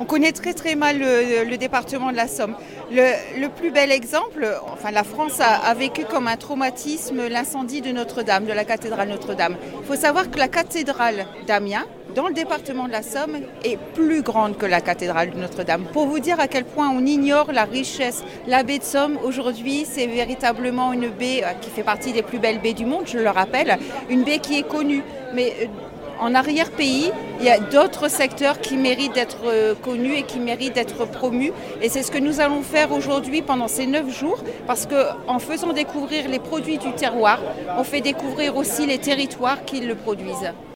On connaît très très mal le département de la Somme. Le plus bel exemple, la France a vécu comme un traumatisme l'incendie de Notre-Dame, de la cathédrale Notre-Dame. Il faut savoir que la cathédrale d'Amiens, dans le département de la Somme, est plus grande que la cathédrale de Notre-Dame. Pour vous dire à quel point on ignore la richesse. La baie de Somme, aujourd'hui, c'est véritablement une baie qui fait partie des plus belles baies du monde, je le rappelle. Une baie qui est connue, mais en arrière-pays, il y a d'autres secteurs qui méritent d'être connus et qui méritent d'être promus. Et c'est ce que nous allons faire aujourd'hui pendant ces 9 jours, parce qu'en faisant découvrir les produits du terroir, on fait découvrir aussi les territoires qui le produisent.